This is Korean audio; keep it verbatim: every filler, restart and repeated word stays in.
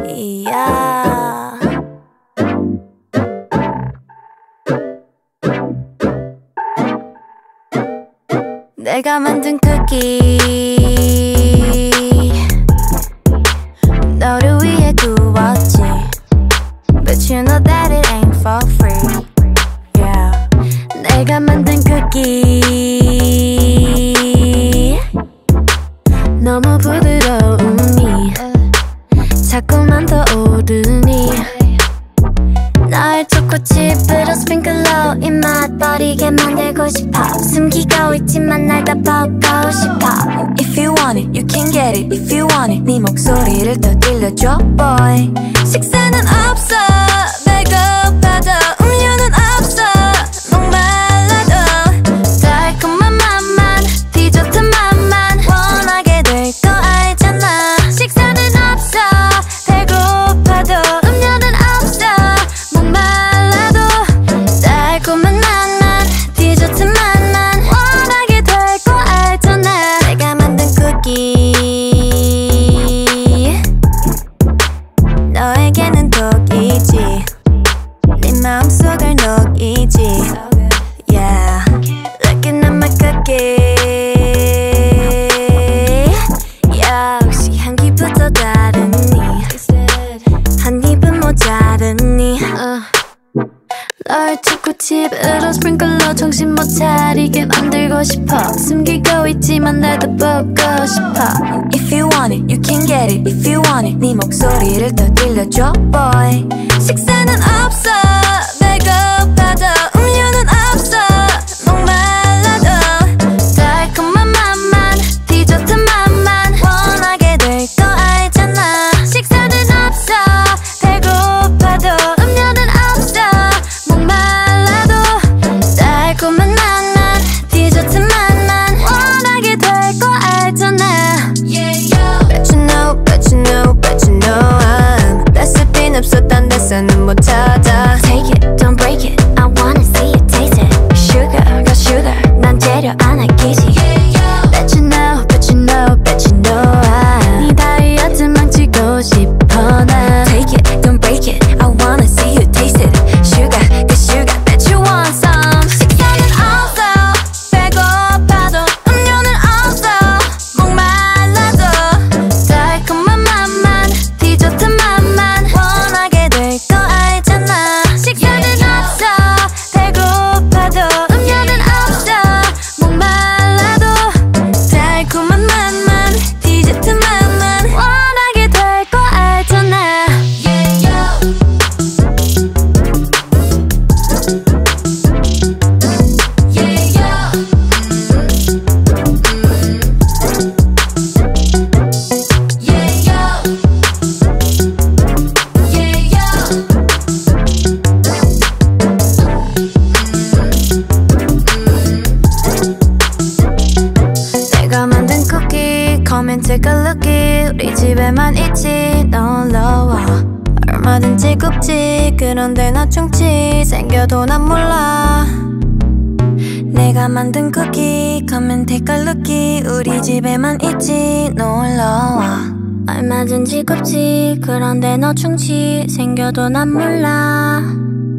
yeah. 내가 만든 쿠키 너를 위해 구웠지 But you know that it ain't for free, yeah. 내가 만든 쿠키 너무 부드러우니 자꾸만 더 오르니 널 초코칩으로 스프링클로 입맛 버리게 만들고 싶어 숨기고 있지만 날 다 보고 싶어 If you want it, you can get it If you want it, 네 목소리를 더 들려줘 boy 식사는 없어 배고파도 음료는 없어 목말라도 달콤한 맛만 디저트 맛만 원하게 될 거 알잖아 식사는 없어 배고파도 음료는 없어 목말라도 달콤한 맛만 디저트 맛만 원하게 될 거 알잖아 내가 만든 쿠키 너에게는 독이지 네 마음속을 녹이지 Yeah, looking at my cookie 역시 향기부터 다르니 한 입은 모자르니 uh. 널 초코칩으로 스프링클로 정신 못 차리게 만들고 싶어 숨기고 있지만 날 더 보고 싶어 If you want it, you can get it If you want it, 네 목소리를 더 들려줘 boy 식사는 없어 배고파도 음료는 없어 목말라도 달콤한 맛만 디저트 맛만 원하게 될 거 알잖아 식사는 없어 배고파도 음료는 없어 목말라도 달콤한 맛만 디저트 맛만 원하게 될 거 알잖아 yeah, Bet you know, bet you know, bet you know I'm 레시피는 없어 딴 데서는 못 찾아 Take it, don't break it I wanna see you taste it Sugar, got sugar 난 재료 안 아끼지 Bet you know, bet you know, bet you know I'm 네 다이어트 망치고 싶어 나 Take it, don't break it I wanna see you taste it Sugar, got sugar Bet you want some 식사는 없어 배고파도 음료는 없어 목말라도 달콤한 맛만 디저트 맛만 원하게 될 거 알잖아 식사는 없어 배고파도 음료는 없어 목말라도 달콤한 맛만 디저트 맛만 원하게 될 거 알잖아 yeah, yo. Yeah, yo. Yeah, yo. Yeah, yo. 내가 만든 쿠키 Come and take a lookie 우리 집에만 있지 놀러와 얼마든지 굽지 그런데 나 충치 생겨도 난 몰라 내가 만든 쿠키 Come and take a lookie 우리 집에만 있지 놀러와 얼마든지 굽지 그런데 너 충치 생겨도 난 몰라